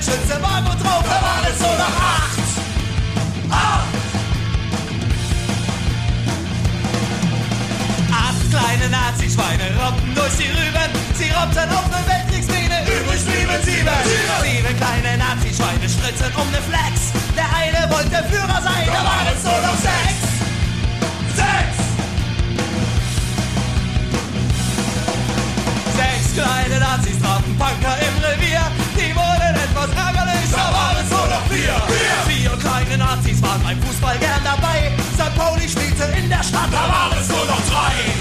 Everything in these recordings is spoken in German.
Schütze waren und drauf, da waren es nur noch 8 kleine Nazi-Schweine robbten durch die Rüben. Sie robbten auf ne Weltkriegsmine, übrig blieben 7. 7 kleine Nazi-Schweine stritten um ne Flex. Der eine wollte Führer sein, da waren es nur noch 6. 6 kleine Nazis trafen Punker im Revier. Die wurden etwas ärgerlich, da waren es nur noch 4. 4 kleine Nazis waren beim Fußball gern dabei. St. Pauli spielte in der Stadt, da waren es nur noch 3.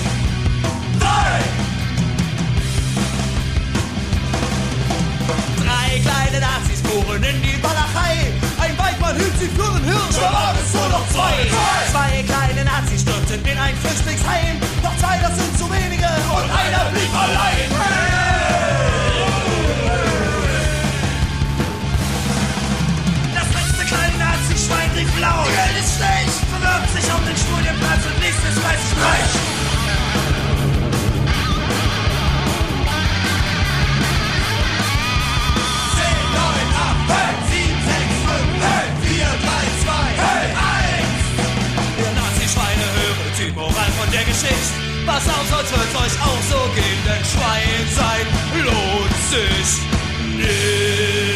3 kleine Nazis fuhren in die Walachei. Ein Weidmann hielt sie für einen Hirsch, da waren es nur noch 2. 2 kleine Nazis stürzten in ein Flüchtlingsheim. Doch 2, das sind zu wenige und einer blieb allein. Das letzte kleine Nazi-Schwein rief laut: Die Welt ist schlecht! Bewirbt sich um den Studienplatz und liest das Weiße Reich. Die Moral von der Geschichte: Pass auf, sonst wird's euch auch so gehen, denn Schwein sein lohnt sich nicht.